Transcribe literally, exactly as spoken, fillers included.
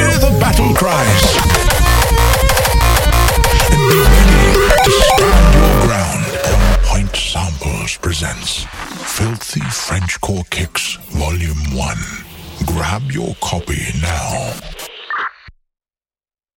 Hear the battle cries and be ready to stand your ground. On Point Samples presents Filthy Frenchcore Kicks Volume one. Grab your copy now.